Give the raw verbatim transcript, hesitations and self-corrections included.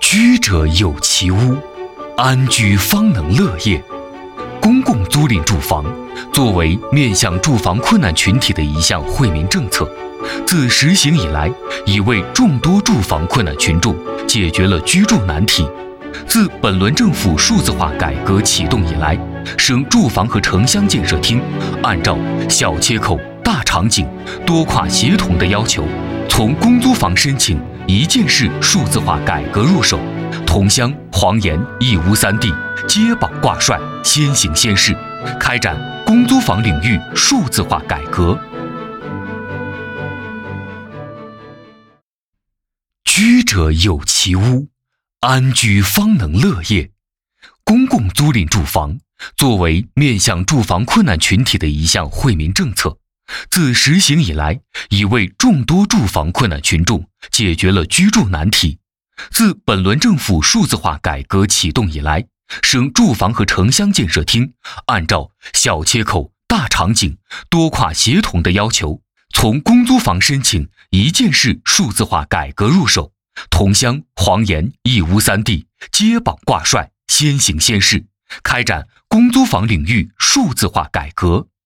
居者有其屋，安居方能乐业。公共租赁住房作为面向住房困难群体的一项惠民政策，自实行以来，已为众多住房困难群众解决了居住难题。自本轮政府数字化改革启动以来，省住房和城乡建设厅按照小切口、大场景、多跨协同的要求，从公租房申请一件式数字化改革入手，同乡、黄岩、义乌三地接榜挂帅，先行先试，开展公租房领域数字化改革。居者有其屋，安居方能乐业。公共租赁住房作为面向住房困难群体的一项惠民政策，自实行以来，已为众多住房困难群众解决了居住难题。自本轮政府数字化改革启动以来，省住房和城乡建设厅按照小切口、大场景、多跨协同的要求，从公租房申请一件式数字化改革入手，同乡、黄岩、义乌三地接榜挂帅，先行先试，开展公租房领域数字化改革。